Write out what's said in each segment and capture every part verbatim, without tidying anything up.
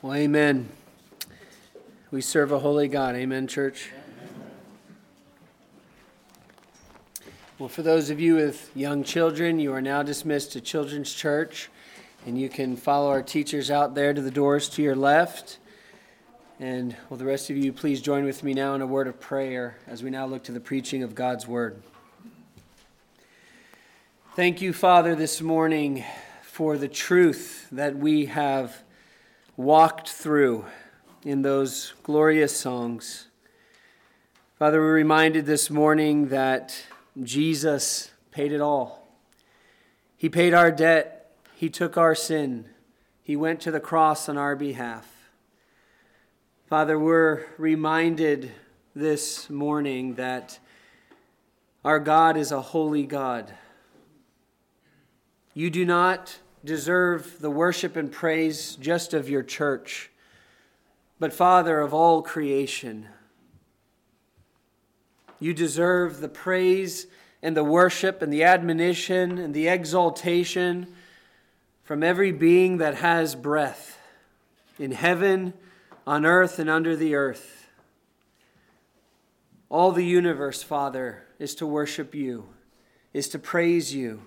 Well, amen. We serve a holy God. Amen, church. Well, for those of you with young children, you are now dismissed to Children's Church, and you can follow our teachers out there to the doors to your left. And will the rest of you please join with me now in a word of prayer as we now look to the preaching of God's Word. Thank you, Father, this morning for the truth that we have walked through in those glorious songs. Father, we're reminded this morning that Jesus paid it all. He paid our debt. He took our sin. He went to the cross on our behalf. Father, we're reminded this morning that our God is a holy God. You do not deserve the worship and praise just of your church, but Father of all creation. You deserve the praise and the worship and the admonition and the exaltation from every being that has breath in heaven, on earth, and under the earth. All the universe, Father, is to worship you, is to praise you.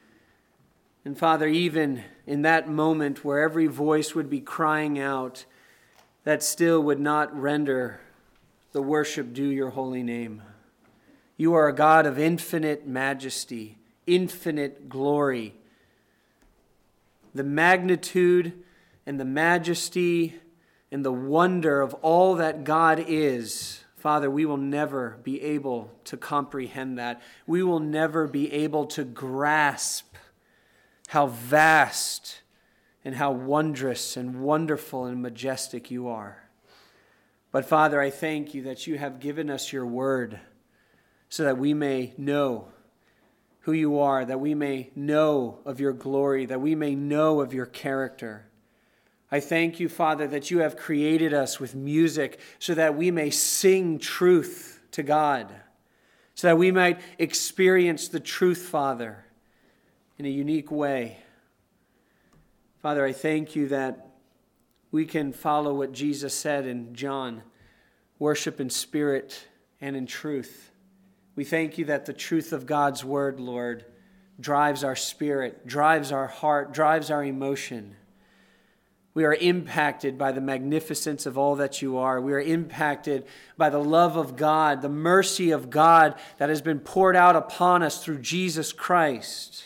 And Father, even in that moment where every voice would be crying out, that still would not render the worship due your holy name. You are a God of infinite majesty, infinite glory. The magnitude and the majesty and the wonder of all that God is, Father, we will never be able to comprehend that. We will never be able to grasp how vast and how wondrous and wonderful and majestic you are. But Father, I thank you that you have given us your word so that we may know who you are, that we may know of your glory, that we may know of your character. I thank you, Father, that you have created us with music so that we may sing truth to God, so that we might experience the truth, Father, in a unique way. Father, I thank you that we can follow what Jesus said in John, worship in spirit and in truth. We thank you that the truth of God's word, Lord, drives our spirit, drives our heart, drives our emotion. We are impacted by the magnificence of all that you are. We are impacted by the love of God, the mercy of God that has been poured out upon us through Jesus Christ.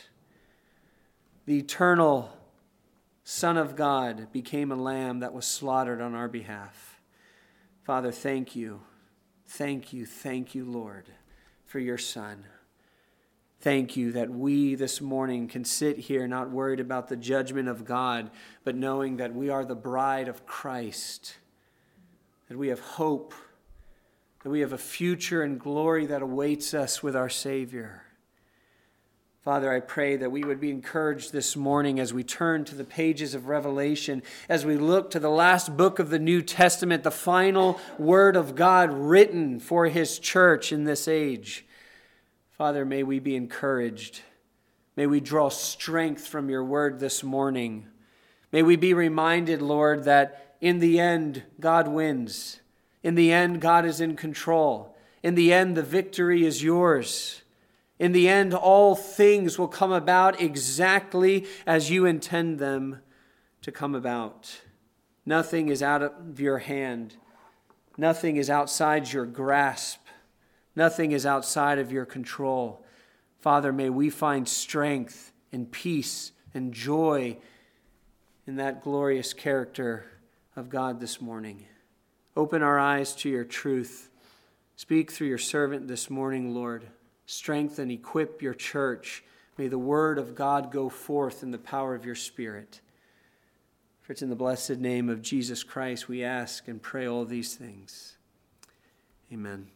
The eternal Son of God became a lamb that was slaughtered on our behalf. Father, thank you. Thank you, thank you, Lord, for your Son. Thank you that we this morning can sit here not worried about the judgment of God, but knowing that we are the bride of Christ, that we have hope, that we have a future and glory that awaits us with our Savior. Father, I pray that we would be encouraged this morning as we turn to the pages of Revelation, as we look to the last book of the New Testament, the final word of God written for his church in this age. Father, may we be encouraged. May we draw strength from your word this morning. May we be reminded, Lord, that in the end, God wins. In the end, God is in control. In the end, the victory is yours. In the end, all things will come about exactly as you intend them to come about. Nothing is out of your hand. Nothing is outside your grasp. Nothing is outside of your control. Father, may we find strength and peace and joy in that glorious character of God this morning. Open our eyes to your truth. Speak through your servant this morning, Lord. Strengthen, equip your church. May the word of God go forth in the power of your Spirit. For it's in the blessed name of Jesus Christ we ask and pray all these things. Amen.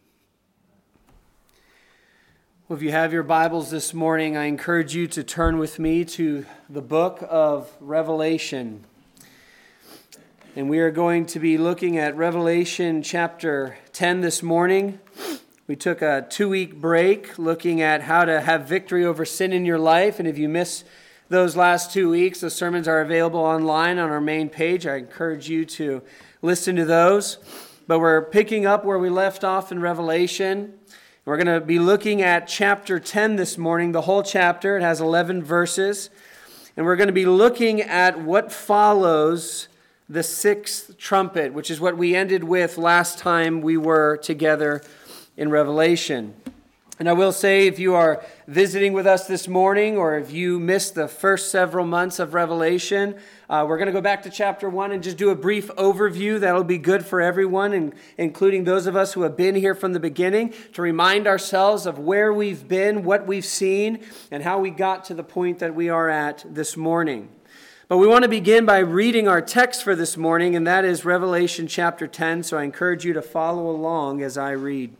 Well, if you have your Bibles this morning, I encourage you to turn with me to the book of Revelation. And we are going to be looking at Revelation chapter ten this morning. We took a two-week break looking at how to have victory over sin in your life. And if you miss those last two weeks. The sermons are available online on our main page. I encourage you to listen to those. But we're picking up where we left off in Revelation. We're going to be looking at chapter ten this morning, the whole chapter. It has eleven verses. And we're going to be looking at what follows the sixth trumpet, which is what we ended with last time we were together in Revelation. And I will say, if you are visiting with us this morning, or if you missed the first several months of Revelation, uh, we're going to go back to chapter one and just do a brief overview. That'll be good for everyone, and including those of us who have been here from the beginning, to remind ourselves of where we've been, what we've seen, and how we got to the point that we are at this morning. But we want to begin by reading our text for this morning, and that is Revelation chapter ten, so I encourage you to follow along as I read.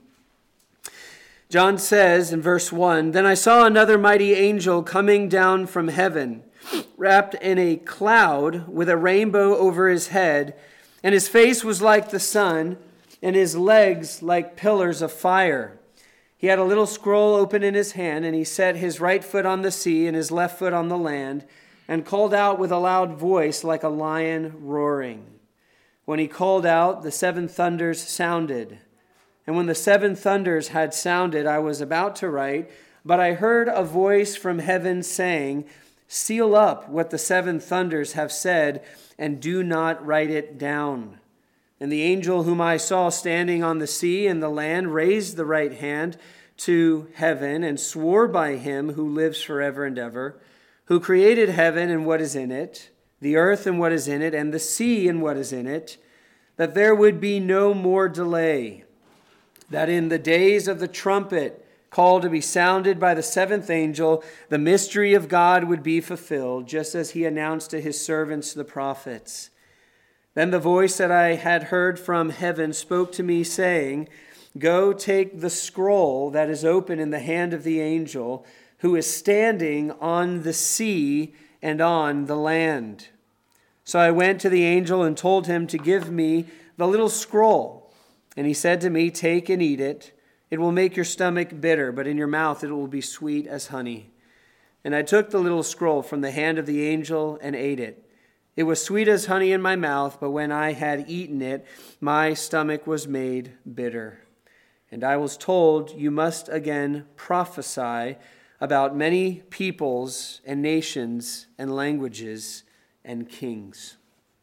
John says in verse one, "Then I saw another mighty angel coming down from heaven, wrapped in a cloud with a rainbow over his head, and his face was like the sun, and his legs like pillars of fire. He had a little scroll open in his hand, and he set his right foot on the sea and his left foot on the land, and called out with a loud voice like a lion roaring. When he called out, the seven thunders sounded. And when the seven thunders had sounded, I was about to write, but I heard a voice from heaven saying, 'Seal up what the seven thunders have said, and do not write it down.' And the angel whom I saw standing on the sea and the land raised the right hand to heaven and swore by him who lives forever and ever, who created heaven and what is in it, the earth and what is in it, and the sea and what is in it, that there would be no more delay, that in the days of the trumpet call to be sounded by the seventh angel, the mystery of God would be fulfilled, just as he announced to his servants the prophets. Then the voice that I had heard from heaven spoke to me, saying, 'Go take the scroll that is open in the hand of the angel who is standing on the sea and on the land.' So I went to the angel and told him to give me the little scroll. And he said to me, 'Take and eat it. It will make your stomach bitter, but in your mouth it will be sweet as honey.' And I took the little scroll from the hand of the angel and ate it. It was sweet as honey in my mouth, but when I had eaten it, my stomach was made bitter. And I was told, 'You must again prophesy about many peoples and nations and languages and kings.'"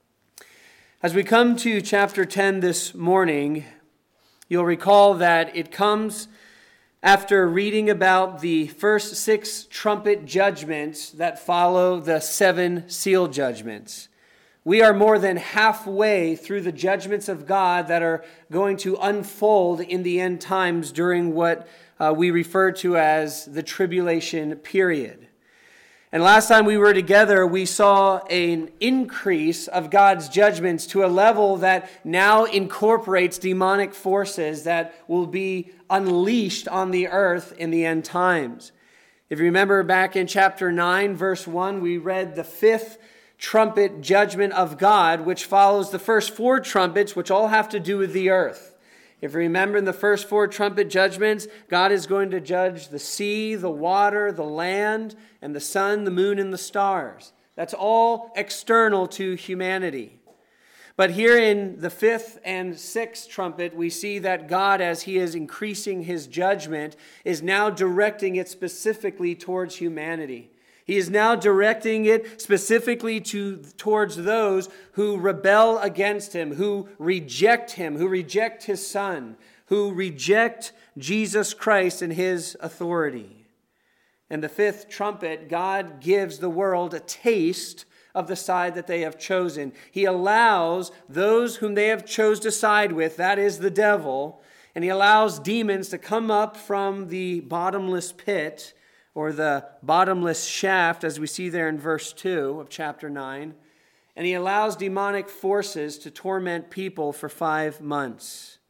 As we come to chapter ten this morning, you'll recall that it comes after reading about the first six trumpet judgments that follow the seven seal judgments. We are more than halfway through the judgments of God that are going to unfold in the end times during what uh, we refer to as the tribulation period. And last time we were together, we saw an increase of God's judgments to a level that now incorporates demonic forces that will be unleashed on the earth in the end times. If you remember back in chapter nine, verse one, we read the fifth trumpet judgment of God, which follows the first four trumpets, which all have to do with the earth. If you remember in the first four trumpet judgments, God is going to judge the sea, the water, the land, and the sun, the moon, and the stars. That's all external to humanity. But here in the fifth and sixth trumpet, we see that God, as he is increasing his judgment, is now directing it specifically towards humanity. He is now directing it specifically to towards those who rebel against him, who reject him, who reject his son, who reject Jesus Christ and his authority. In the fifth trumpet, God gives the world a taste of the side that they have chosen. He allows those whom they have chose to side with, that is the devil, and he allows demons to come up from the bottomless pit, or the bottomless shaft, as we see there in verse two of chapter nine. And he allows demonic forces to torment people for five months.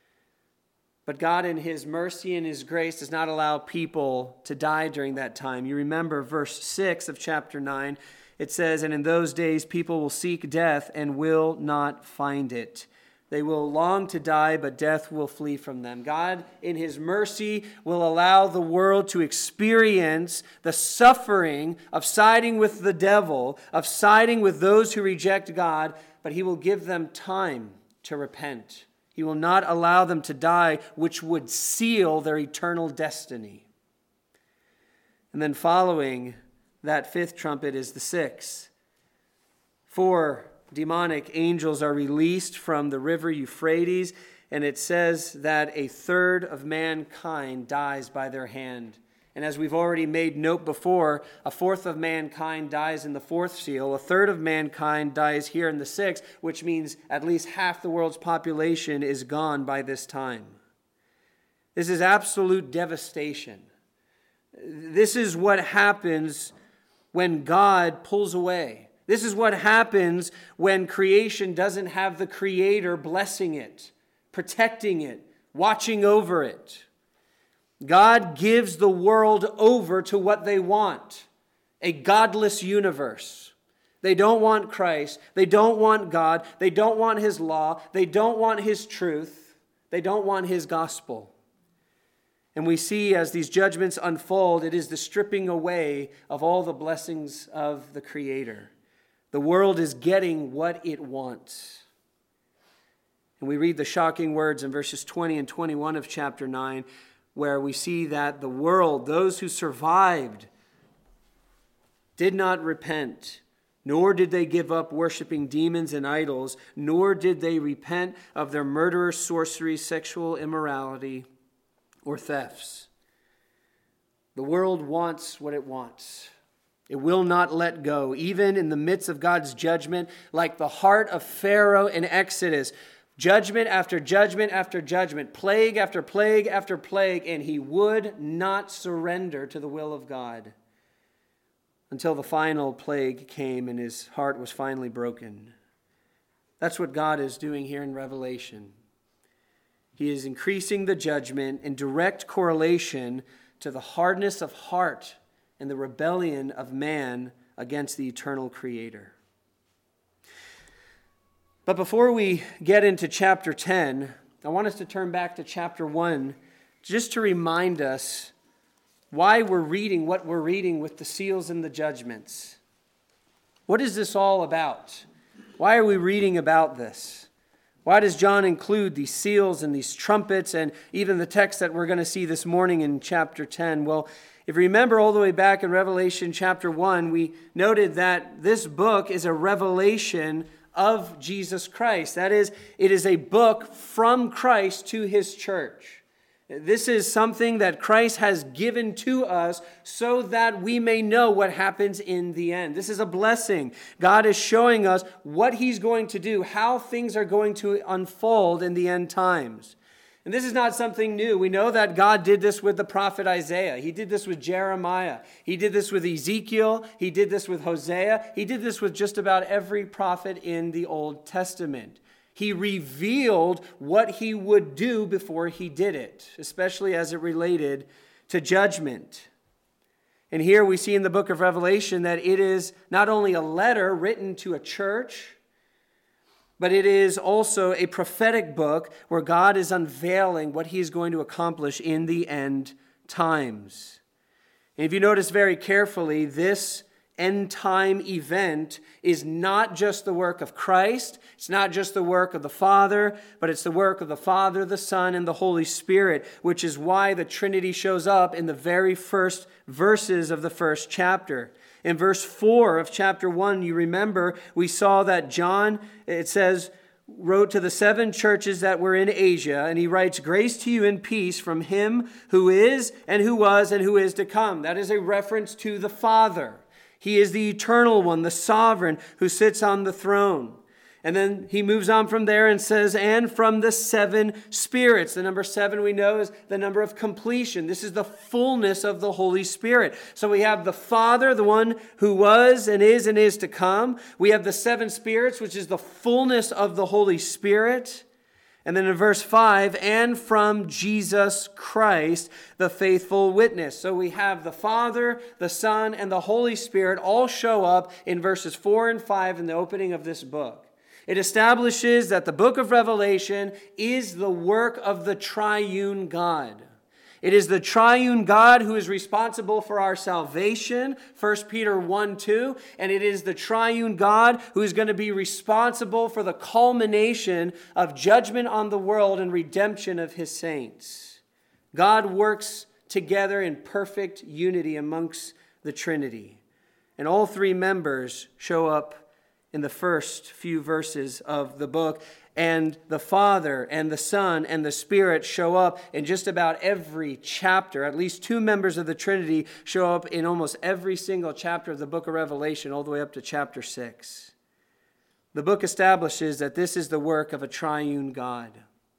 But God, in his mercy and his grace, does not allow people to die during that time. You remember verse six of chapter nine. It says, "And in those days people will seek death and will not find it. They will long to die, but death will flee from them. God, in his mercy, will allow the world to experience the suffering of siding with the devil, of siding with those who reject God, but he will give them time to repent. He will not allow them to die, which would seal their eternal destiny. And then following that fifth trumpet is the sixth. Four demonic angels are released from the river Euphrates, and it says that a third of mankind dies by their hand. And as we've already made note before, a fourth of mankind dies in the fourth seal, a third of mankind dies here in the sixth, which means at least half the world's population is gone by this time. This is absolute devastation. This is what happens when God pulls away. This is what happens when creation doesn't have the Creator blessing it, protecting it, watching over it. God gives the world over to what they want, a godless universe. They don't want Christ. They don't want God. They don't want his law. They don't want his truth. They don't want his gospel. And we see as these judgments unfold, it is the stripping away of all the blessings of the Creator. The world is getting what it wants. And we read the shocking words in verses twenty and twenty-one of chapter nine, where we see that the world, those who survived, did not repent, nor did they give up worshiping demons and idols, nor did they repent of their murder, sorcery, sexual immorality, or thefts. The world wants what it wants. It will not let go, even in the midst of God's judgment, like the heart of Pharaoh in Exodus. Judgment after judgment after judgment, plague after plague after plague, and he would not surrender to the will of God until the final plague came and his heart was finally broken. That's what God is doing here in Revelation. He is increasing the judgment in direct correlation to the hardness of heart and the rebellion of man against the eternal Creator. But before we get into chapter ten, I want us to turn back to chapter one just to remind us why we're reading what we're reading with the seals and the judgments. What is this all about? Why are we reading about this? Why does John include these seals and these trumpets and even the text that we're going to see this morning in chapter ten? Well, if you remember all the way back in Revelation chapter one, we noted that this book is a revelation of Jesus Christ. That is, it is a book from Christ to his church. This is something that Christ has given to us so that we may know what happens in the end. This is a blessing. God is showing us what he's going to do, how things are going to unfold in the end times. And this is not something new. We know that God did this with the prophet Isaiah. He did this with Jeremiah. He did this with Ezekiel. He did this with Hosea. He did this with just about every prophet in the Old Testament. He revealed what he would do before he did it, especially as it related to judgment. And here we see in the book of Revelation that it is not only a letter written to a church, but it is also a prophetic book where God is unveiling what he is going to accomplish in the end times. And if you notice very carefully, this end time event is not just the work of Christ. It's not just the work of the Father, but it's the work of the Father, the Son, and the Holy Spirit, which is why the Trinity shows up in the very first verses of the first chapter. In verse four of chapter one, you remember, we saw that John, it says, wrote to the seven churches that were in Asia, and he writes, "Grace to you and peace from him who is, and who was, and who is to come." That is a reference to the Father. He is the eternal one, the sovereign, who sits on the throne. And then he moves on from there and says, and from the seven spirits. The number seven we know is the number of completion. This is the fullness of the Holy Spirit. So we have the Father, the one who was and is and is to come. We have the seven spirits, which is the fullness of the Holy Spirit. And then in verse five, and from Jesus Christ, the faithful witness. So we have the Father, the Son, and the Holy Spirit all show up in verses four and five in the opening of this book. It establishes that the book of Revelation is the work of the triune God. It is the triune God who is responsible for our salvation, First Peter one two, and it is the triune God who is going to be responsible for the culmination of judgment on the world and redemption of his saints. God works together in perfect unity amongst the Trinity, and all three members show up in the first few verses of the book. And the Father and the Son and the Spirit show up in just about every chapter. At least two members of the Trinity show up in almost every single chapter of the book of Revelation, all the way up to chapter six. The book establishes that this is the work of a triune God.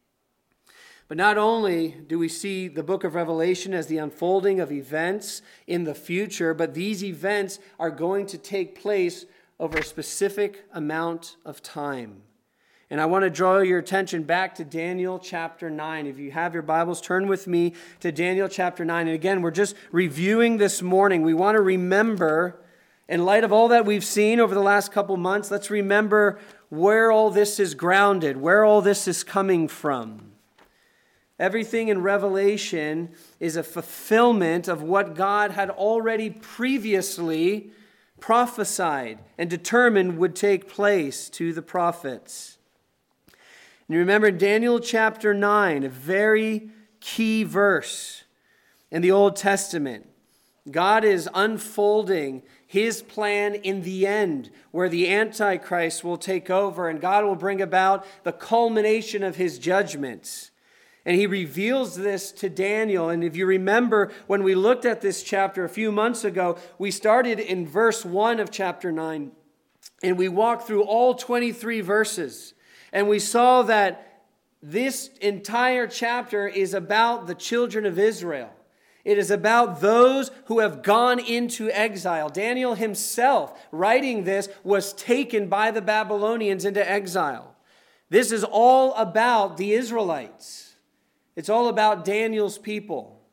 But not only do we see the book of Revelation as the unfolding of events in the future, but these events are going to take place over a specific amount of time. And I want to draw your attention back to Daniel chapter nine. If you have your Bibles, turn with me to Daniel chapter nine. And again, we're just reviewing this morning. We want to remember, in light of all that we've seen over the last couple months, let's remember where all this is grounded, where all this is coming from. Everything in Revelation is a fulfillment of what God had already previously prophesied and determined would take place to the prophets. And you remember Daniel chapter nine, a very key verse in the Old Testament. God is unfolding his plan in the end, where the Antichrist will take over and God will bring about the culmination of his judgments. And he reveals this to Daniel. And if you remember, when we looked at this chapter a few months ago, we started in verse one of chapter nine. And we walked through all twenty-three verses. And we saw that this entire chapter is about the children of Israel. It is about those who have gone into exile. Daniel himself, writing this, was taken by the Babylonians into exile. This is all about the Israelites. It's all about Daniel's people.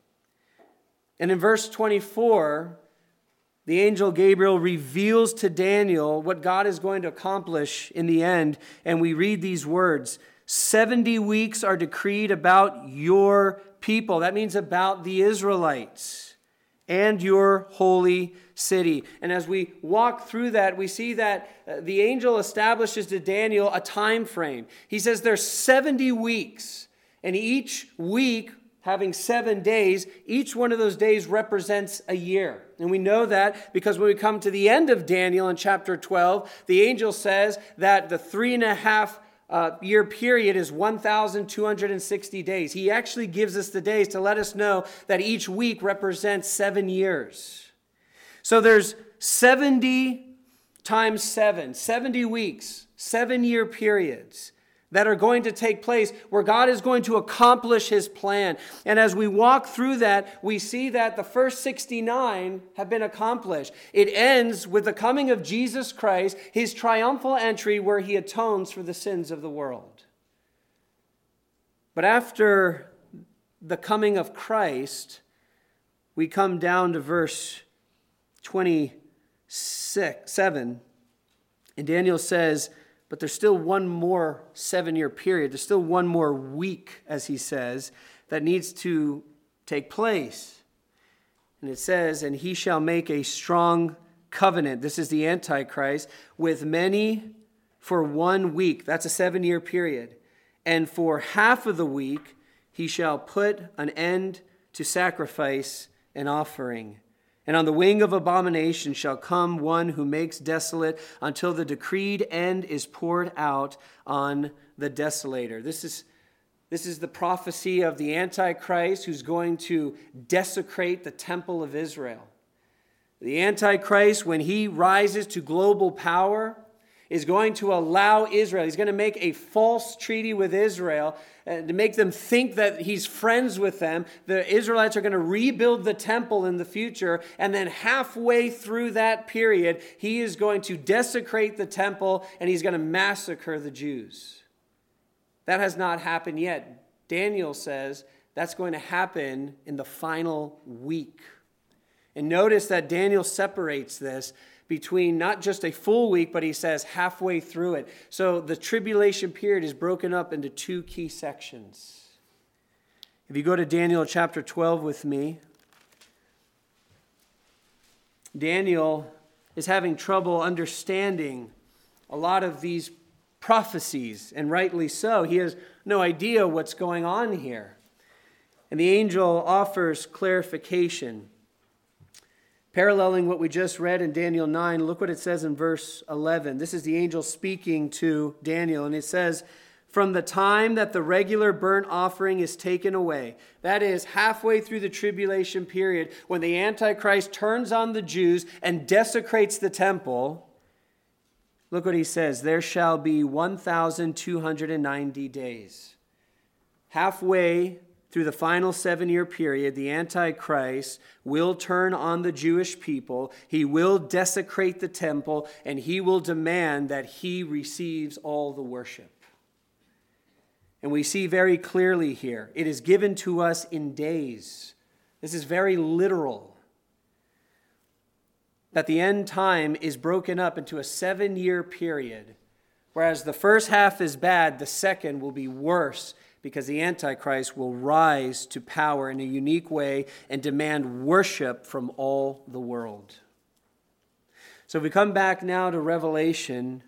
And in verse twenty-four, the angel Gabriel reveals to Daniel what God is going to accomplish in the end. And we read these words, seventy weeks are decreed about your people. That means about the Israelites and your holy city. And as we walk through that, we see that the angel establishes to Daniel a time frame. He says there's seventy weeks, and each week having seven days, each one of those days represents a year. And we know that because when we come to the end of Daniel in chapter twelve, the angel says that the three and a half uh, year period is one thousand two hundred sixty days. He actually gives us the days to let us know that each week represents seven years. So there's seventy times seven, seventy weeks, seven year periods that are going to take place where God is going to accomplish his plan. And as we walk through that, we see that the first sixty-nine have been accomplished. It ends with the coming of Jesus Christ, his triumphal entry where he atones for the sins of the world. But after the coming of Christ, we come down to verse twenty-seven, and Daniel says, but there's still one more seven-year period. There's still one more week, as he says, that needs to take place. And it says, and he shall make a strong covenant. This is the Antichrist, with many for one week. That's a seven-year period. And for half of the week, he shall put an end to sacrifice and offering. And on the wing of abomination shall come one who makes desolate until the decreed end is poured out on the desolator. This is, this is the prophecy of the Antichrist who's going to desecrate the temple of Israel. The Antichrist, when he rises to global power, is going to allow Israel. He's going to make a false treaty with Israel and to make them think that he's friends with them. The Israelites are going to rebuild the temple in the future. And then halfway through that period, he is going to desecrate the temple and he's going to massacre the Jews. That has not happened yet. Daniel says that's going to happen in the final week. And notice that Daniel separates this between not just a full week, but he says halfway through it. So the tribulation period is broken up into two key sections. If you go to Daniel chapter twelve with me, Daniel is having trouble understanding a lot of these prophecies, and rightly so. He has no idea what's going on here. And the angel offers clarification. Paralleling what we just read in Daniel nine, look what it says in verse eleven. This is the angel speaking to Daniel, and it says, "From the time that the regular burnt offering is taken away," that is halfway through the tribulation period, when the Antichrist turns on the Jews and desecrates the temple, look what he says, "there shall be one thousand two hundred ninety days." Halfway through the final seven-year period, the Antichrist will turn on the Jewish people. He will desecrate the temple, and he will demand that he receives all the worship. And we see very clearly here, it is given to us in days. This is very literal. That the end time is broken up into a seven-year period. Whereas the first half is bad, the second will be worse, because the Antichrist will rise to power in a unique way and demand worship from all the world. So if we come back now to Revelation,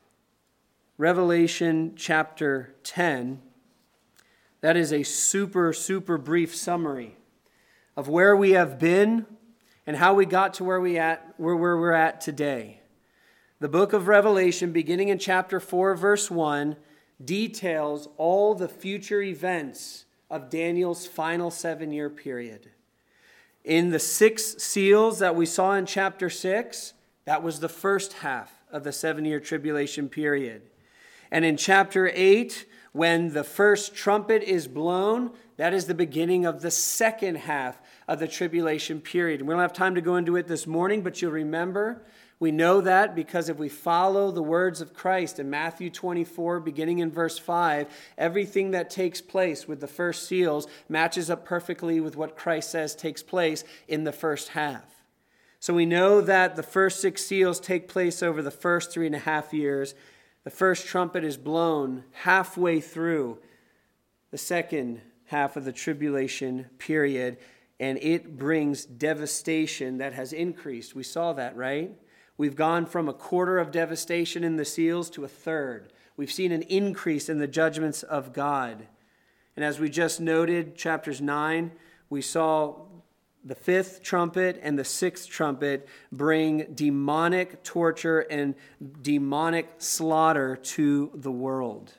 Revelation chapter ten, that is a super, super brief summary of where we have been and how we got to where we at where, where we're at today. The book of Revelation, beginning in chapter four, verse one, details all the future events of Daniel's final seven-year period. In the six seals that we saw in chapter six, that was the first half of the seven-year tribulation period. And in chapter eight, when the first trumpet is blown, that is the beginning of the second half of the tribulation period. We don't have time to go into it this morning, but you'll remember, we know that because if we follow the words of Christ in Matthew twenty-four, beginning in verse five, everything that takes place with the first seals matches up perfectly with what Christ says takes place in the first half. So we know that the first six seals take place over the first three and a half years. The first trumpet is blown halfway through the second half of the tribulation period, and it brings devastation that has increased. We saw that, right? We've gone from a quarter of devastation in the seals to a third. We've seen an increase in the judgments of God. And as we just noted, chapters nine, we saw the fifth trumpet and the sixth trumpet bring demonic torture and demonic slaughter to the world.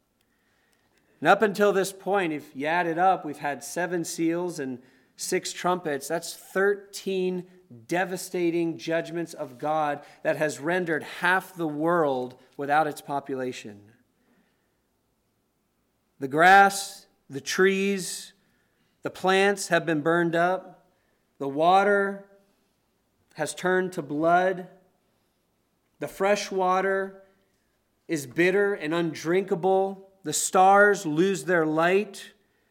And up until this point, if you add it up, we've had seven seals and six trumpets. That's thirteen devastating judgments of God that has rendered half the world without its population. The grass, the trees, the plants have been burned up. The water has turned to blood. The fresh water is bitter and undrinkable. The stars lose their light.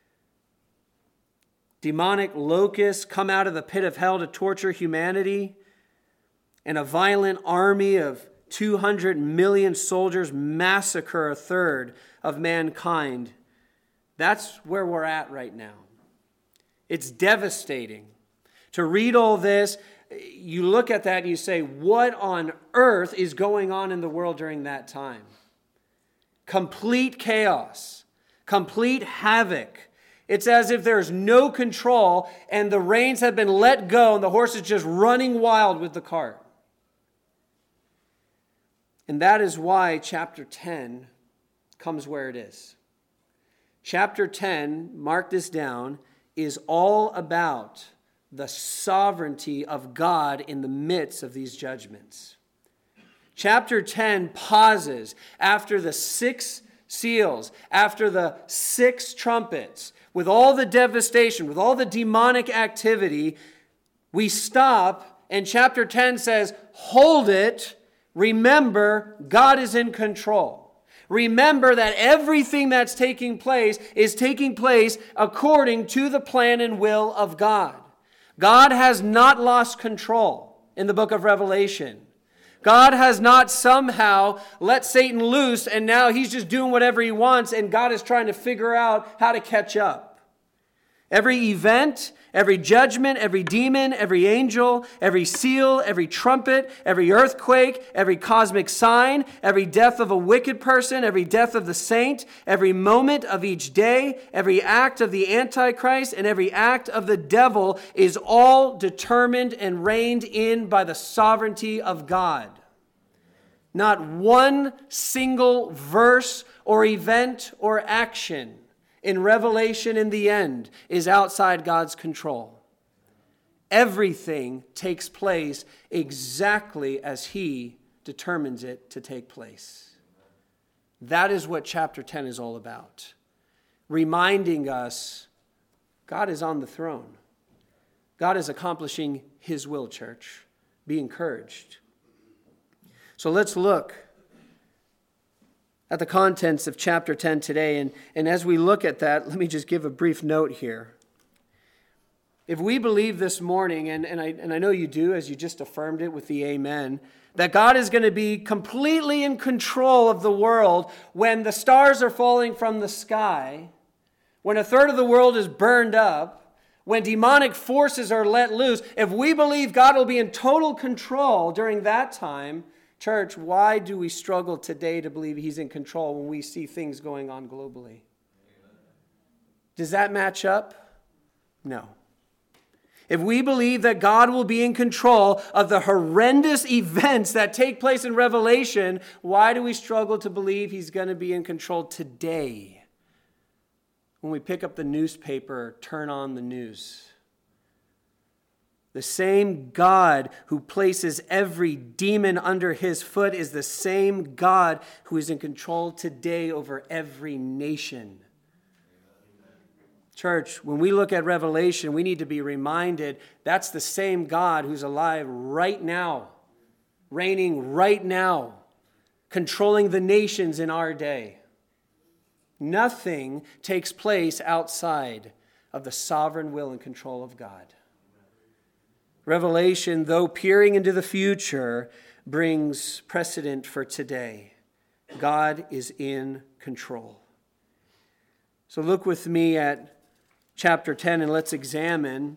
Demonic locusts come out of the pit of hell to torture humanity. And a violent army of two hundred million soldiers massacre a third of mankind. That's where we're at right now. It's devastating. To read all this, you look at that and you say, what on earth is going on in the world during that time? Complete chaos, complete havoc. It's as if there's no control and the reins have been let go and the horse is just running wild with the cart. And that is why chapter ten comes where it is. Chapter ten, mark this down, is all about the sovereignty of God in the midst of these judgments. Chapter ten pauses after the six seals, after the six trumpets, with all the devastation, with all the demonic activity. We stop, and chapter ten says, hold it. Remember, God is in control. Remember that everything that's taking place is taking place according to the plan and will of God. God has not lost control in the book of Revelation. God has not somehow let Satan loose and now he's just doing whatever he wants and God is trying to figure out how to catch up. Every event, every judgment, every demon, every angel, every seal, every trumpet, every earthquake, every cosmic sign, every death of a wicked person, every death of the saint, every moment of each day, every act of the Antichrist, and every act of the devil is all determined and reigned in by the sovereignty of God. Not one single verse or event or action in Revelation in the end is outside God's control. Everything takes place exactly as he determines it to take place. That is what chapter ten is all about. Reminding us God is on the throne. God is accomplishing his will, church. Be encouraged. So let's look at the contents of chapter ten today. And, and as we look at that, let me just give a brief note here. If we believe this morning, and, and, I, and I know you do, as you just affirmed it with the amen, that God is going to be completely in control of the world when the stars are falling from the sky, when a third of the world is burned up, when demonic forces are let loose, if we believe God will be in total control during that time, church, why do we struggle today to believe he's in control when we see things going on globally? Does that match up? No. If we believe that God will be in control of the horrendous events that take place in Revelation, why do we struggle to believe he's going to be in control today when we pick up the newspaper, turn on the news? The same God who places every demon under his foot is the same God who is in control today over every nation. Church, when we look at Revelation, we need to be reminded that's the same God who's alive right now, reigning right now, controlling the nations in our day. Nothing takes place outside of the sovereign will and control of God. Revelation, though peering into the future, brings precedent for today. God is in control. So look with me at chapter ten and let's examine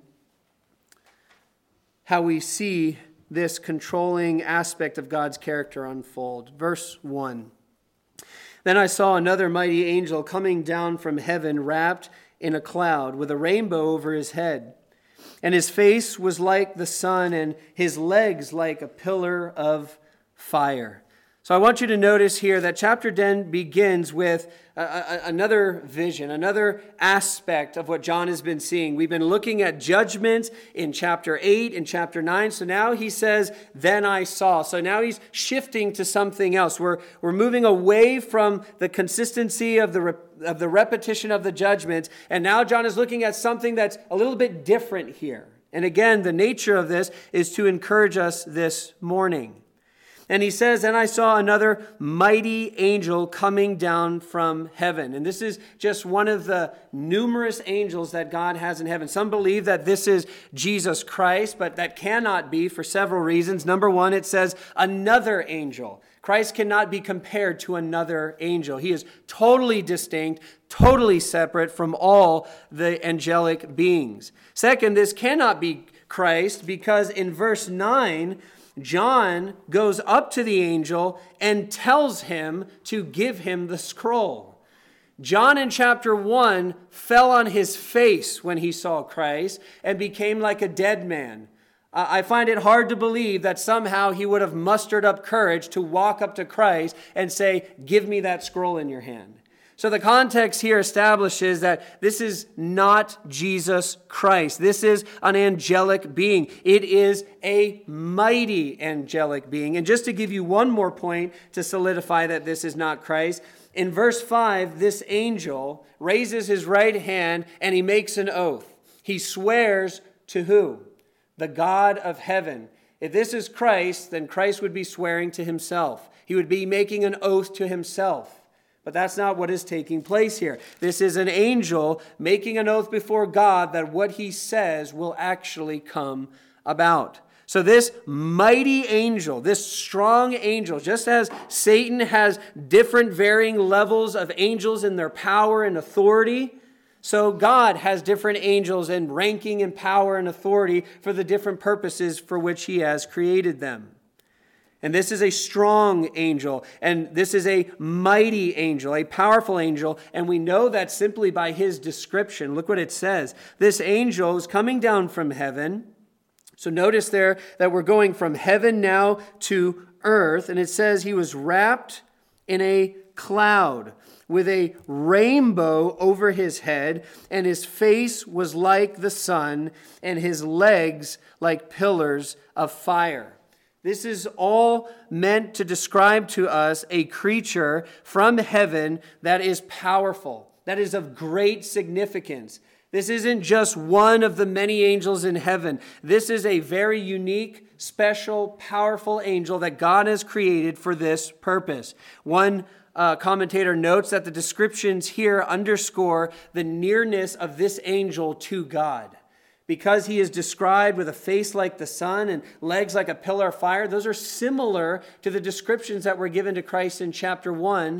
how we see this controlling aspect of God's character unfold. Verse one. Then I saw another mighty angel coming down from heaven, wrapped in a cloud, with a rainbow over his head. And his face was like the sun, and his legs like a pillar of fire. So I want you to notice here that chapter ten begins with a, a, another vision, another aspect of what John has been seeing. We've been looking at judgment in chapter eight and chapter nine. So now he says, then I saw. So now he's shifting to something else. We're, we're moving away from the consistency of the re, of the repetition of the judgment. And now John is looking at something that's a little bit different here. And again, the nature of this is to encourage us this morning. And he says, and I saw another mighty angel coming down from heaven. And this is just one of the numerous angels that God has in heaven. Some believe that this is Jesus Christ, but that cannot be for several reasons. Number one, it says another angel. Christ cannot be compared to another angel. He is totally distinct, totally separate from all the angelic beings. Second, this cannot be Christ because in verse nine, John goes up to the angel and tells him to give him the scroll. John in chapter one fell on his face when he saw Christ and became like a dead man. I find it hard to believe that somehow he would have mustered up courage to walk up to Christ and say, give me that scroll in your hand. So the context here establishes that this is not Jesus Christ. This is an angelic being. It is a mighty angelic being. And just to give you one more point to solidify that this is not Christ, in verse five, this angel raises his right hand and he makes an oath. He swears to who? The God of heaven. If this is Christ, then Christ would be swearing to himself. He would be making an oath to himself. But that's not what is taking place here. This is an angel making an oath before God that what he says will actually come about. So this mighty angel, this strong angel, just as Satan has different varying levels of angels in their power and authority, so God has different angels in ranking and power and authority for the different purposes for which he has created them. And this is a strong angel, and this is a mighty angel, a powerful angel, and we know that simply by his description. Look what it says. This angel is coming down from heaven. So notice there that we're going from heaven now to earth, and it says he was wrapped in a cloud with a rainbow over his head, and his face was like the sun, and his legs like pillars of fire. This is all meant to describe to us a creature from heaven that is powerful, that is of great significance. This isn't just one of the many angels in heaven. This is a very unique, special, powerful angel that God has created for this purpose. One uh, commentator notes that the descriptions here underscore the nearness of this angel to God. Because he is described with a face like the sun and legs like a pillar of fire, those are similar to the descriptions that were given to Christ in chapter one.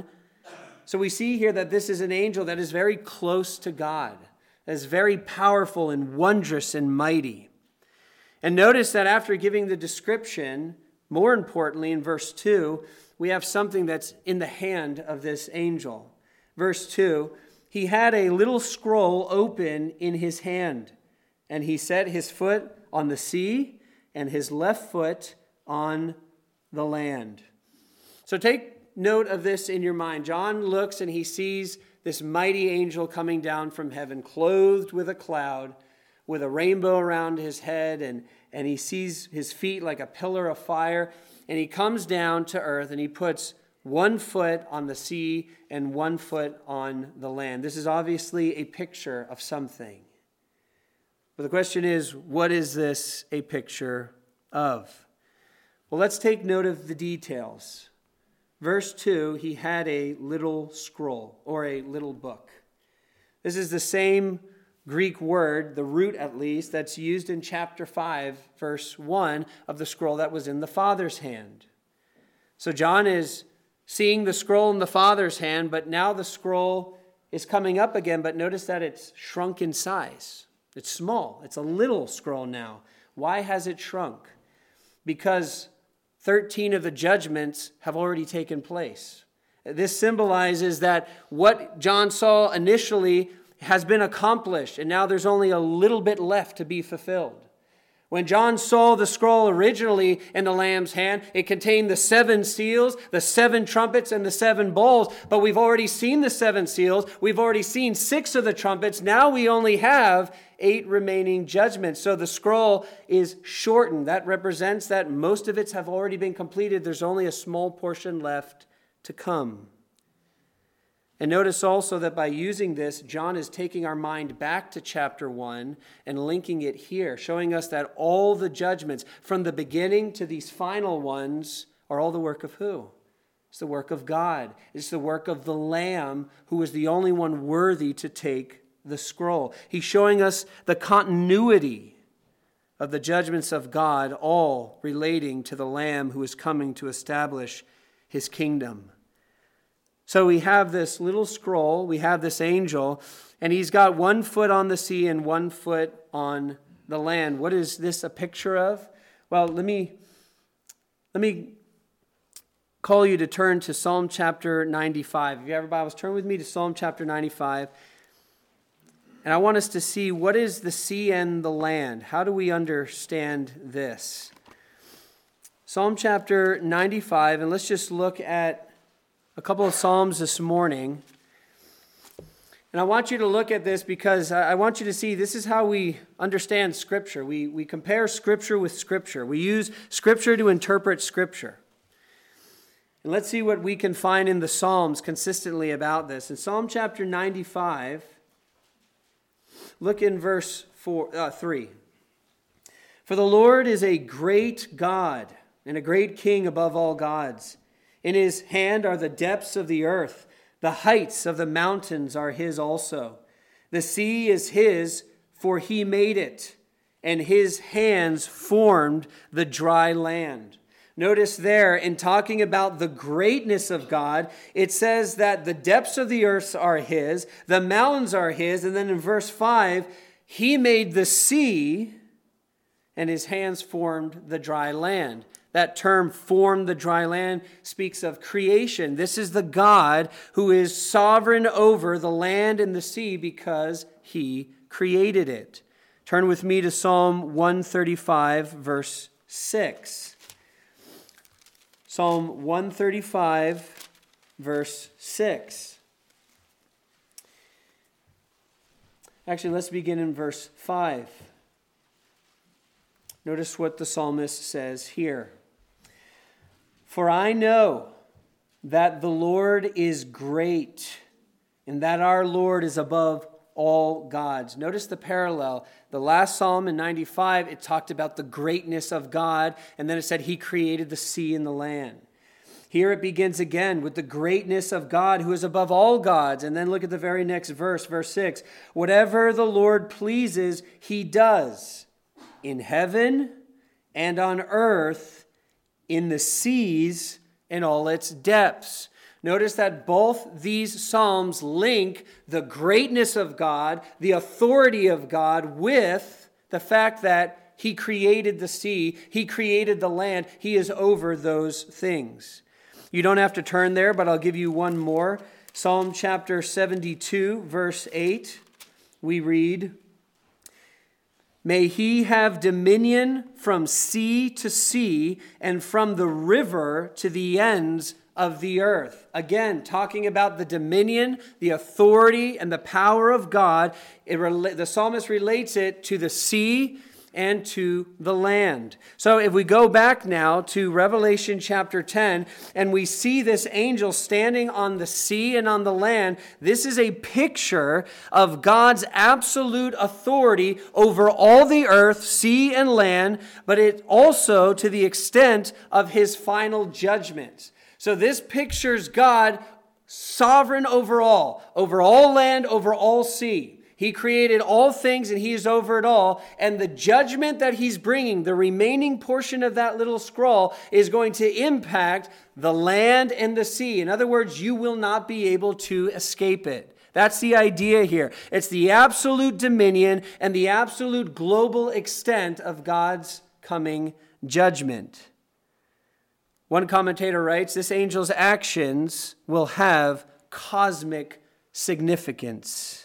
So we see here that this is an angel that is very close to God, that is very powerful and wondrous and mighty. And notice that after giving the description, more importantly in verse two, we have something that's in the hand of this angel. Verse two, he had a little scroll open in his hand. And he set his foot on the sea and his left foot on the land. So take note of this in your mind. John looks and he sees this mighty angel coming down from heaven, clothed with a cloud, with a rainbow around his head, and, and he sees his feet like a pillar of fire. And he comes down to earth and he puts one foot on the sea and one foot on the land. This is obviously a picture of something. But the question is, what is this a picture of? Well, let's take note of the details. Verse two, he had a little scroll, or a little book. This is the same Greek word, the root at least, that's used in chapter five, verse one of the scroll that was in the Father's hand. So John is seeing the scroll in the Father's hand, but now the scroll is coming up again, but notice that it's shrunk in size. It's small. It's a little scroll now. Why has it shrunk? Because thirteen of the judgments have already taken place. This symbolizes that what John saw initially has been accomplished, and now there's only a little bit left to be fulfilled. When John saw the scroll originally in the Lamb's hand, it contained the seven seals, the seven trumpets, and the seven bowls. But we've already seen the seven seals. We've already seen six of the trumpets. Now we only have eight remaining judgments. So the scroll is shortened. That represents that most of it have already been completed. There's only a small portion left to come. And notice also that by using this, John is taking our mind back to chapter one and linking it here, showing us that all the judgments from the beginning to these final ones are all the work of who? It's the work of God. It's the work of the Lamb, who is the only one worthy to take the scroll. He's showing us the continuity of the judgments of God, all relating to the Lamb who is coming to establish his kingdom. So we have this little scroll, we have this angel, and he's got one foot on the sea and one foot on the land. What is this a picture of? Well, let me, let me call you to turn to Psalm chapter ninety-five. If you have your Bibles, turn with me to Psalm chapter ninety-five. And I want us to see, what is the sea and the land? How do we understand this? Psalm chapter ninety-five, and let's just look at a couple of Psalms this morning. And I want you to look at this because I want you to see this is how we understand Scripture. We, we compare Scripture with Scripture. We use Scripture to interpret Scripture. And let's see what we can find in the Psalms consistently about this. In Psalm chapter ninety-five, look in verse four, uh, three. For the Lord is a great God and a great King above all gods. In his hand are the depths of the earth. The heights of the mountains are his also. The sea is his, for he made it, and his hands formed the dry land. Notice there, in talking about the greatness of God, it says that the depths of the earth are his, the mountains are his, and then in verse five, he made the sea, and his hands formed the dry land. That term, formed the dry land, speaks of creation. This is the God who is sovereign over the land and the sea because he created it. Turn with me to Psalm one thirty-five, verse six. Psalm one thirty-five, verse six. Actually, let's begin in verse five. Notice what the psalmist says here. For I know that the Lord is great, and that our Lord is above all gods. Notice the parallel. The last psalm in ninety-five, it talked about the greatness of God, and then it said he created the sea and the land. Here it begins again with the greatness of God who is above all gods. And then look at the very next verse, verse six. Whatever the Lord pleases, he does in heaven and on earth, in the seas and all its depths. Notice that both these psalms link the greatness of God, the authority of God, with the fact that he created the sea, he created the land, he is over those things. You don't have to turn there, but I'll give you one more. Psalm chapter seventy-two, verse eight, we read, May he have dominion from sea to sea and from the river to the ends of the earth. Again, talking about the dominion, the authority, and the power of God. It, the psalmist relates it to the sea and to the land. So if we go back now to Revelation chapter ten, and we see this angel standing on the sea and on the land, this is a picture of God's absolute authority over all the earth, sea and land, but it also to the extent of his final judgment. So this pictures God sovereign over all, over all land, over all sea. He created all things and he is over it all. And the judgment that he's bringing, the remaining portion of that little scroll, is going to impact the land and the sea. In other words, you will not be able to escape it. That's the idea here. It's the absolute dominion and the absolute global extent of God's coming judgment. One commentator writes, this angel's actions will have cosmic significance.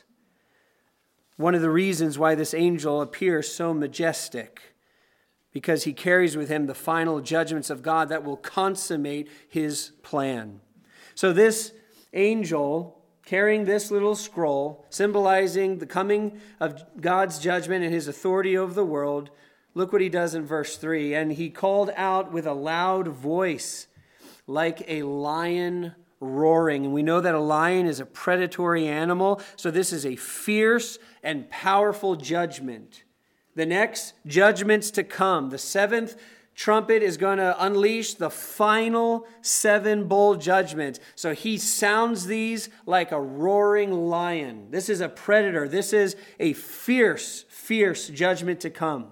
One of the reasons why this angel appears so majestic, because he carries with him the final judgments of God that will consummate his plan. So this angel, carrying this little scroll, symbolizing the coming of God's judgment and his authority over the world, look what he does in verse three. And he called out with a loud voice, like a lion roaring. And we know that a lion is a predatory animal, so this is a fierce and powerful judgment. The next judgments to come, the seventh trumpet is going to unleash the final seven bowl judgments. So he sounds these like a roaring lion. This is a predator. This is a fierce, fierce judgment to come.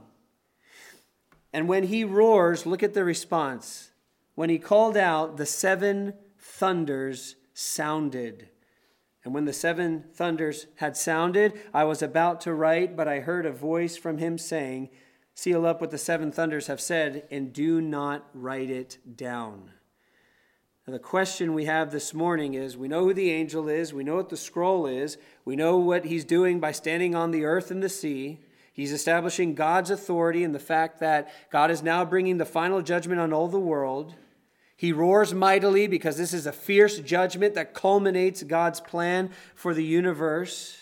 And when he roars, look at the response. When he called out, the seven thunders sounded. And when the seven thunders had sounded, I was about to write, but I heard a voice from him saying, seal up what the seven thunders have said, and do not write it down. Now, the question we have this morning is, we know who the angel is, we know what the scroll is, we know what he's doing by standing on the earth and the sea. He's establishing God's authority and the fact that God is now bringing the final judgment on all the world. He roars mightily because this is a fierce judgment that culminates God's plan for the universe.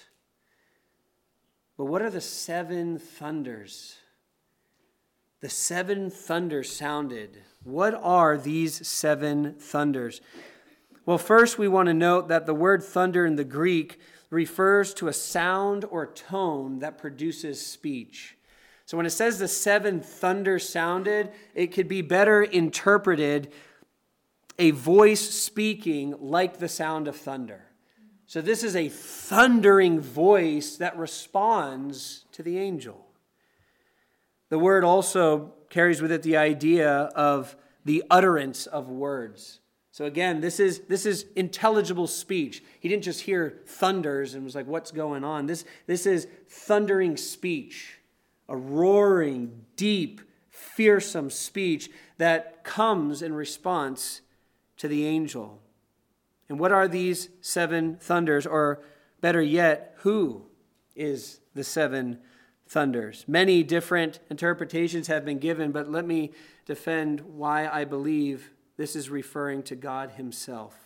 But what are the seven thunders? The seven thunders sounded. What are these seven thunders? Well, first we want to note that the word thunder in the Greek refers to a sound or tone that produces speech. So when it says the seven thunders sounded, it could be better interpreted a voice speaking like the sound of thunder. So this is a thundering voice that responds to the angel. The word also carries with it the idea of the utterance of words. So again, this is this is intelligible speech. He didn't just hear thunders and was like, what's going on? This, this is thundering speech, a roaring, deep, fearsome speech that comes in response to the angel. And what are these seven thunders? Or better yet, who is the seven thunders? Many different interpretations have been given, but let me defend why I believe this is referring to God himself.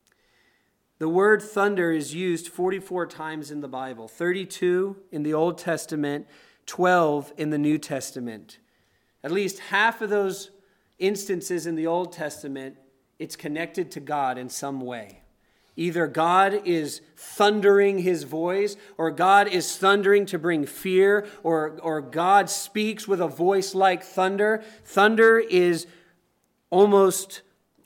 The word thunder is used forty-four times in the Bible, thirty-two in the Old Testament, twelve in the New Testament. At least half of those instances in the Old Testament, it's connected to God in some way. Either God is thundering his voice, or God is thundering to bring fear, or, or God speaks with a voice like thunder. Thunder is almost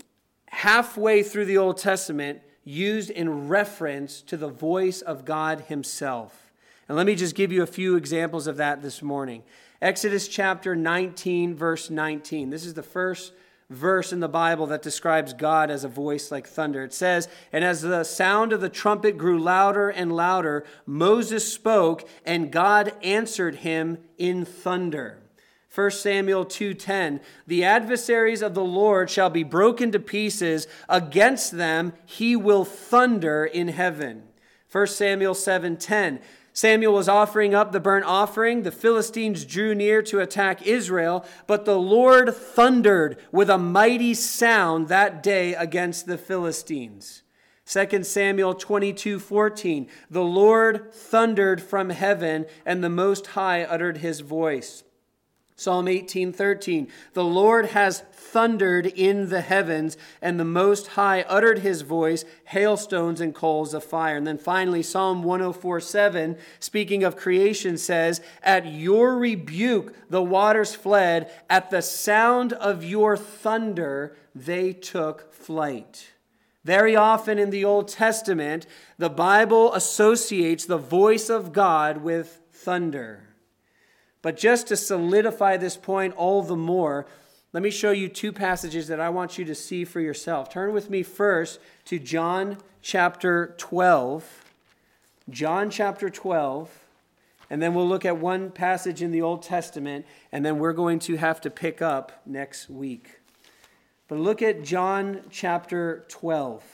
halfway through the Old Testament used in reference to the voice of God himself. And let me just give you a few examples of that this morning. Exodus chapter nineteen, verse nineteen. This is the first verse in the Bible that describes God as a voice like thunder. It says, "And as the sound of the trumpet grew louder and louder, Moses spoke, and God answered him in thunder." First Samuel two ten, "The adversaries of the Lord shall be broken to pieces. Against them he will thunder in heaven." First Samuel seven ten, Samuel was offering up the burnt offering. The Philistines drew near to attack Israel, but the Lord thundered with a mighty sound that day against the Philistines. Second Samuel twenty-two fourteen, "The Lord thundered from heaven, and the Most High uttered his voice." Psalm eighteen thirteen, "The Lord has thundered in the heavens, and the Most High uttered his voice, hailstones and coals of fire." And then finally, Psalm one oh four seven, speaking of creation, says, "At your rebuke the waters fled, at the sound of your thunder they took flight." Very often in the Old Testament, the Bible associates the voice of God with thunder. But just to solidify this point all the more, let me show you two passages that I want you to see for yourself. Turn with me first to John chapter twelve. John chapter twelve. And then we'll look at one passage in the Old Testament, and then we're going to have to pick up next week. But look at John chapter twelve.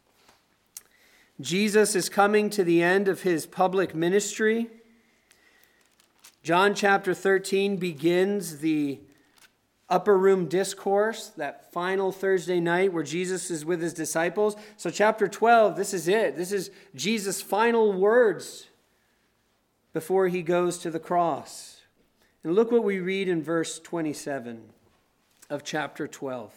Jesus is coming to the end of his public ministry. John chapter thirteen begins the upper room discourse, that final Thursday night where Jesus is with his disciples. So chapter twelve, this is it. This is Jesus' final words before he goes to the cross. And look what we read in verse twenty-seven of chapter twelve.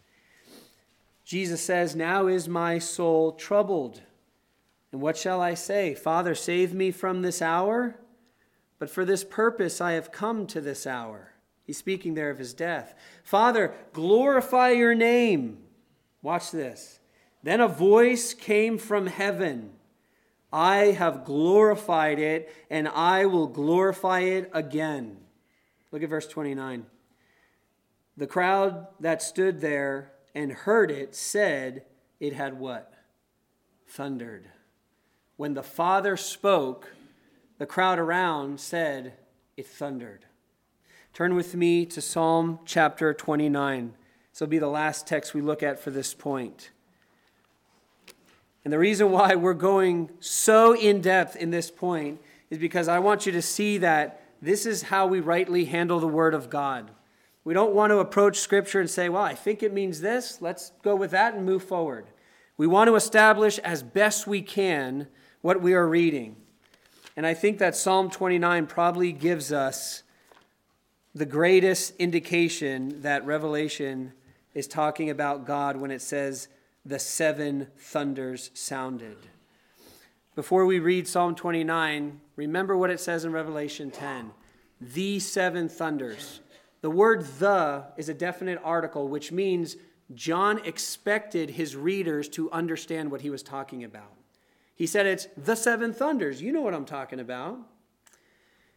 Jesus says, "Now is my soul troubled. And what shall I say? Father, save me from this hour? But for this purpose I have come to this hour." He's speaking there of his death. "Father, glorify your name." Watch this. "Then a voice came from heaven. I have glorified it, and I will glorify it again." Look at verse twenty-nine. "The crowd that stood there and heard it said it had" what? Thundered. When the Father spoke, the crowd around said it thundered. Turn with me to Psalm chapter twenty-nine. This will be the last text we look at for this point. And the reason why we're going so in-depth in this point is because I want you to see that this is how we rightly handle the Word of God. We don't want to approach Scripture and say, well, I think it means this. Let's go with that and move forward. We want to establish as best we can what we are reading. And I think that Psalm twenty-nine probably gives us the greatest indication that Revelation is talking about God when it says the seven thunders sounded. Before we read Psalm twenty-nine, remember what it says in Revelation ten. The seven thunders. The word "the" is a definite article, which means John expected his readers to understand what he was talking about. He said it's the seven thunders. You know what I'm talking about.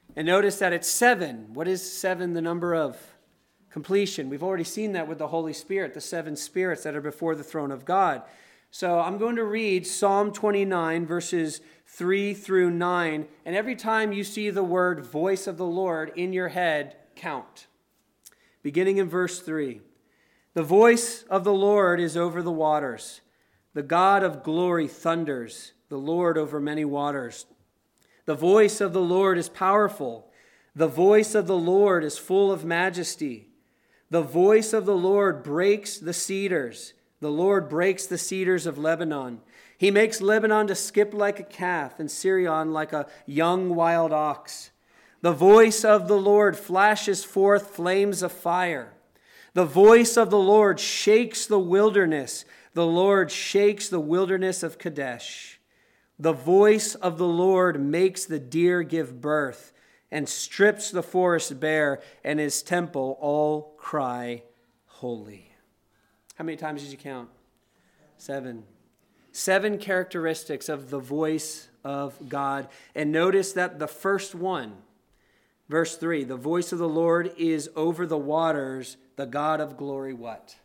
And notice that it's seven. What is seven the number of? Completion. We've already seen that with the Holy Spirit, the seven spirits that are before the throne of God. So I'm going to read Psalm twenty-nine, verses three through nine. And every time you see the word voice of the Lord in your head, count. Beginning in verse three. The voice of the Lord is over the waters. The God of glory thunders, the Lord over many waters. The voice of the Lord is powerful. The voice of the Lord is full of majesty. The voice of the Lord breaks the cedars. The Lord breaks the cedars of Lebanon. He makes Lebanon to skip like a calf and Sirion like a young wild ox. The voice of the Lord flashes forth flames of fire. The voice of the Lord shakes the wilderness. The Lord shakes the wilderness of Kadesh. The voice of the Lord makes the deer give birth and strips the forest bare, and his temple all cry, holy. How many times did you count? Seven. Seven characteristics of the voice of God. And notice that the first one, verse three, the voice of the Lord is over the waters. The God of glory, what?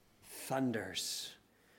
Thunders.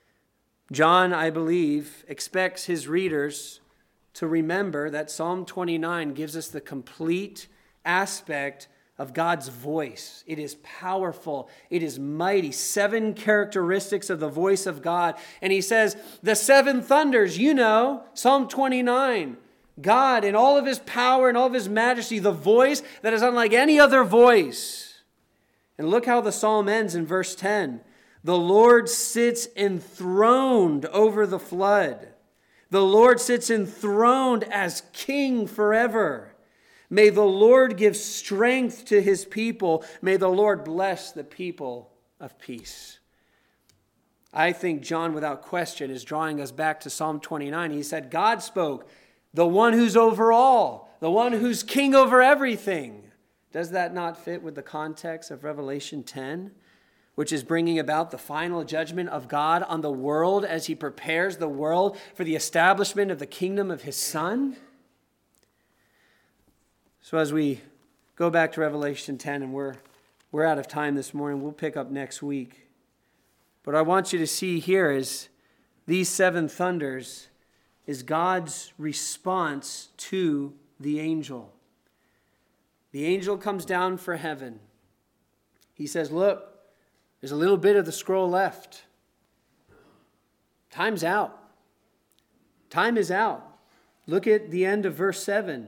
John, I believe, expects his readers to remember that Psalm twenty-nine gives us the complete aspect of God's voice. It is powerful. It is mighty. Seven characteristics of the voice of God. And he says, the seven thunders, you know, Psalm twenty-nine. God in all of his power and all of his majesty, the voice that is unlike any other voice. And look how the psalm ends in verse ten. The Lord sits enthroned over the flood. The Lord sits enthroned as king forever. May the Lord give strength to his people. May the Lord bless the people of peace. I think John, without question, is drawing us back to Psalm twenty-nine. He said, God spoke, the one who's over all, the one who's king over everything. Does that not fit with the context of Revelation ten? Which is bringing about the final judgment of God on the world as he prepares the world for the establishment of the kingdom of his Son? So as we go back to Revelation ten, and we're, we're out of time this morning, we'll pick up next week. But I want you to see here is these seven thunders is God's response to the angel. The angel comes down for heaven. He says, look, there's a little bit of the scroll left. Time's out. Time is out. Look at the end of verse seven.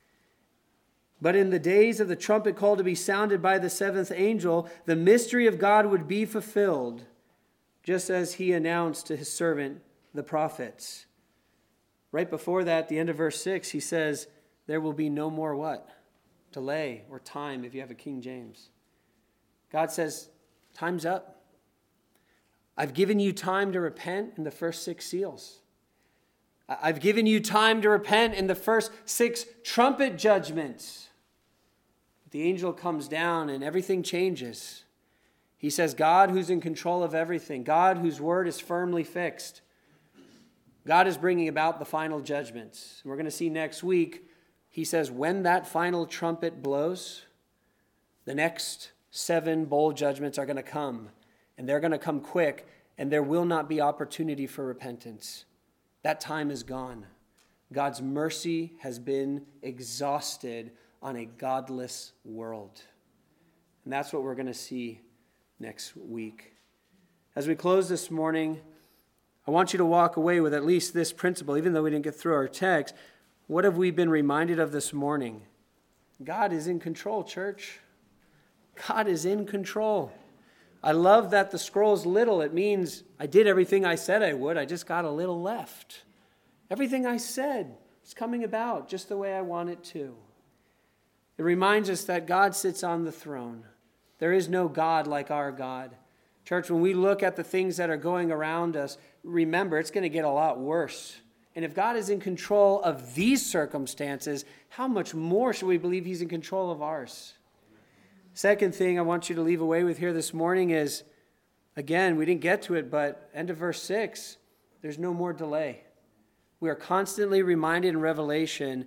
But in the days of the trumpet call to be sounded by the seventh angel, the mystery of God would be fulfilled, just as he announced to his servant, the prophets. Right before that, the end of verse six, he says, there will be no more what? Delay or time if you have a King James. God says, time's up. I've given you time to repent in the first six seals. I've given you time to repent in the first six trumpet judgments. The angel comes down and everything changes. He says, God who's in control of everything, God whose word is firmly fixed. God is bringing about the final judgments. We're going to see next week, he says, when that final trumpet blows, the next seven bowl judgments are going to come, and they're going to come quick, and there will not be opportunity for repentance. That time is gone. God's mercy has been exhausted on a godless world. And that's what we're going to see next week. As we close this morning, I want you to walk away with at least this principle, even though we didn't get through our text. What have we been reminded of this morning? God is in control, church. God is in control. I love that the scroll's little. It means I did everything I said I would. I just got a little left. Everything I said is coming about just the way I want it to. It reminds us that God sits on the throne. There is no God like our God. Church, when we look at the things that are going around us, remember, it's going to get a lot worse. And if God is in control of these circumstances, how much more should we believe he's in control of ours? Second thing I want you to leave away with here this morning is, again, we didn't get to it, but end of verse six, there's no more delay. We are constantly reminded in Revelation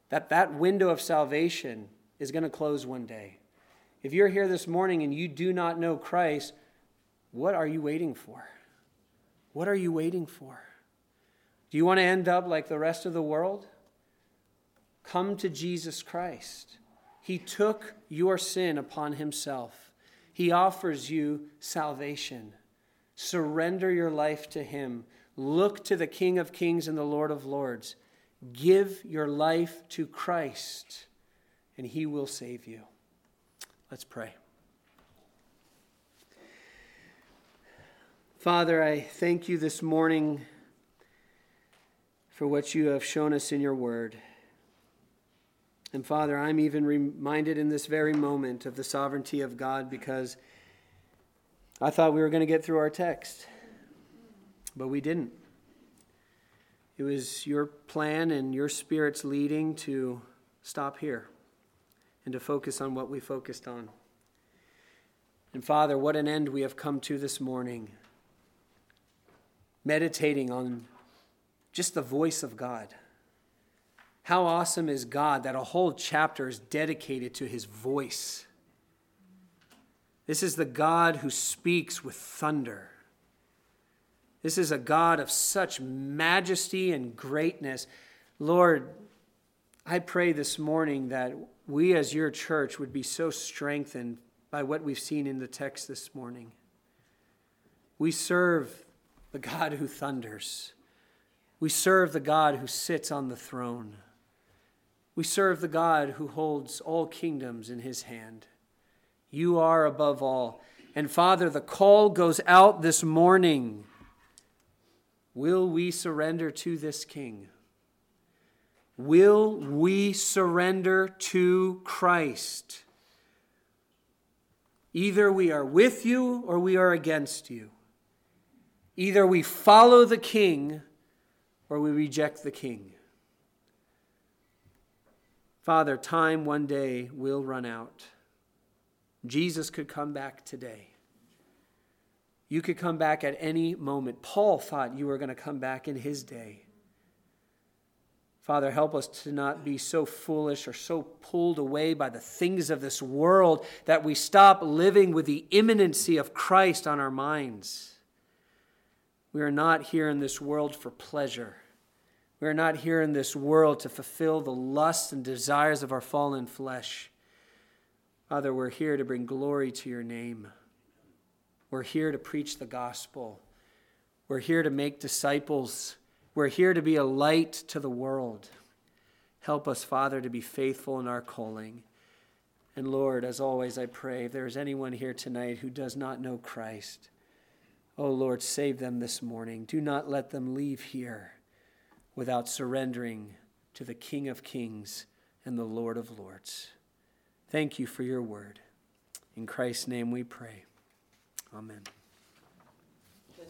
that that window of salvation is going to close one day. If you're here this morning and you do not know Christ, what are you waiting for? What are you waiting for? Do you want to end up like the rest of the world? Come to Jesus Christ. He took your sin upon himself. He offers you salvation. Surrender your life to him. Look to the King of Kings and the Lord of Lords. Give your life to Christ, and he will save you. Let's pray. Father, I thank you this morning for what you have shown us in your word. And Father, I'm even reminded in this very moment of the sovereignty of God, because I thought we were going to get through our text, but we didn't. It was your plan and your Spirit's leading to stop here and to focus on what we focused on. And Father, what an end we have come to this morning, meditating on just the voice of God. How awesome is God that a whole chapter is dedicated to his voice. This is the God who speaks with thunder. This is a God of such majesty and greatness. Lord, I pray this morning that we as your church would be so strengthened by what we've seen in the text this morning. We serve the God who thunders. We serve the God who sits on the throne. We serve the God who holds all kingdoms in his hand. You are above all. And Father, the call goes out this morning. Will we surrender to this King? Will we surrender to Christ? Either we are with you or we are against you. Either we follow the King or we reject the King. Father, time one day will run out. Jesus could come back today. You could come back at any moment. Paul thought you were going to come back in his day. Father, help us to not be so foolish or so pulled away by the things of this world that we stop living with the imminency of Christ on our minds. We are not here in this world for pleasure. We are not here in this world to fulfill the lusts and desires of our fallen flesh. Father, we're here to bring glory to your name. We're here to preach the gospel. We're here to make disciples. We're here to be a light to the world. Help us, Father, to be faithful in our calling. And Lord, as always, I pray, if there is anyone here tonight who does not know Christ, oh Lord, save them this morning. Do not let them leave here without surrendering to the King of Kings and the Lord of Lords. Thank you for your word. In Christ's name we pray. Amen.